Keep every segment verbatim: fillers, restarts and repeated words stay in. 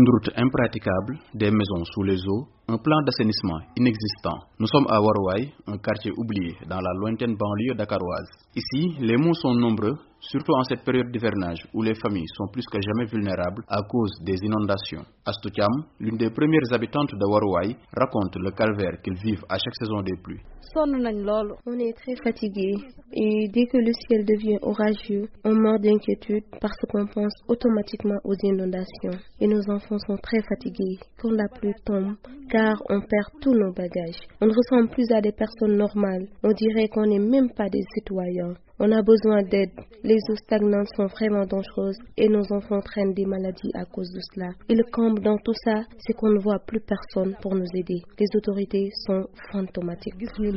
Une route impraticable, des maisons sous les eaux, un plan d'assainissement inexistant. Nous sommes à Waruwaye, un quartier oublié dans la lointaine banlieue dakaroise. Ici, les maux sont nombreux, surtout en cette période d'hivernage où les familles sont plus que jamais vulnérables à cause des inondations. Astou Thiam, l'une des premières habitantes de Waruwaye, raconte le calvaire qu'ils vivent à chaque saison des pluies. On est très fatigués et dès que le ciel devient orageux, on meurt d'inquiétude parce qu'on pense automatiquement aux inondations. Et nos enfants sont très fatigués quand la pluie tombe car on perd tous nos bagages. On ne ressemble plus à des personnes normales. On dirait qu'on n'est même pas des citoyens. On a besoin d'aide. Les eaux stagnantes sont vraiment dangereuses et nos enfants traînent des maladies à cause de cela. Et le comble dans tout ça, c'est qu'on ne voit plus personne pour nous aider. Les autorités sont fantomatiques.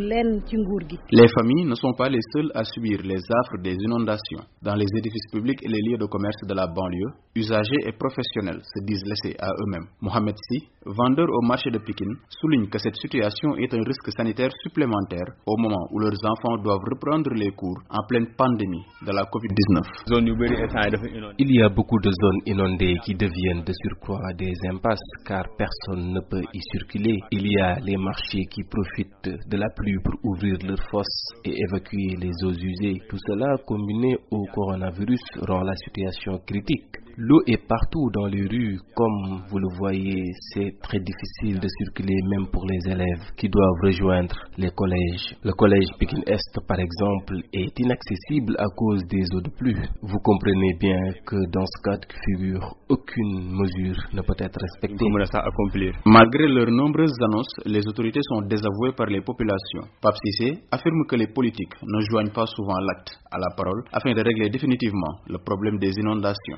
Les familles ne sont pas les seules à subir les affres des inondations. Dans les édifices publics et les lieux de commerce de la banlieue, usagers et professionnels se disent laissés à eux-mêmes. Mohamed Si, vendeur au marché de Pikine, souligne que cette situation est un risque sanitaire supplémentaire au moment où leurs enfants doivent reprendre les cours en pleine pandémie de la covid dix-neuf. Il y a beaucoup de zones inondées qui deviennent de surcroît des impasses car personne ne peut y circuler. Il y a les marchés qui profitent de la pluie pour ouvrir leurs fosses et évacuer les eaux usées. Tout cela combiné au coronavirus rend la situation critique. L'eau est partout dans les rues, comme vous le voyez, c'est très difficile de circuler même pour les élèves qui doivent rejoindre les collèges. Le collège Pikine Est, par exemple, est inaccessible à cause des eaux de pluie. Vous comprenez bien que dans ce cas de figure, aucune mesure ne peut être respectée. Malgré leurs nombreuses annonces, les autorités sont désavouées par les populations. Pape Cissé affirme que les politiques ne joignent pas souvent l'acte à la parole afin de régler définitivement le problème des inondations.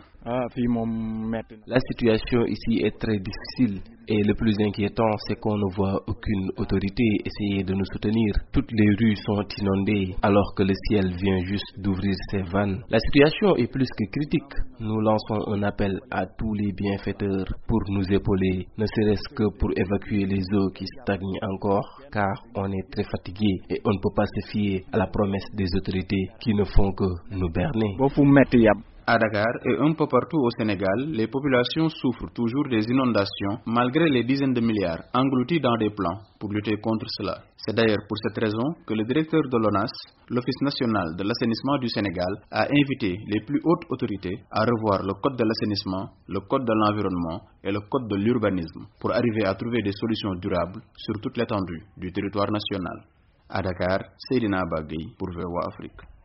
La situation ici est très difficile et le plus inquiétant, c'est qu'on ne voit aucune autorité essayer de nous soutenir. Toutes les rues sont inondées alors que le ciel vient juste d'ouvrir ses vannes. La situation est plus que critique. Nous lançons un appel à tous les bienfaiteurs pour nous épauler, ne serait-ce que pour évacuer les eaux qui stagnent encore, car on est très fatigué et on ne peut pas se fier à la promesse des autorités qui ne font que nous berner. À Dakar et un peu partout au Sénégal, les populations souffrent toujours des inondations malgré les dizaines de milliards engloutis dans des plans pour lutter contre cela. C'est d'ailleurs pour cette raison que le directeur de l'ONAS, l'Office national de l'assainissement du Sénégal, a invité les plus hautes autorités à revoir le code de l'assainissement, le code de l'environnement et le code de l'urbanisme pour arriver à trouver des solutions durables sur toute l'étendue du territoire national. À Dakar, Seydina Bagui pour V O A Afrique.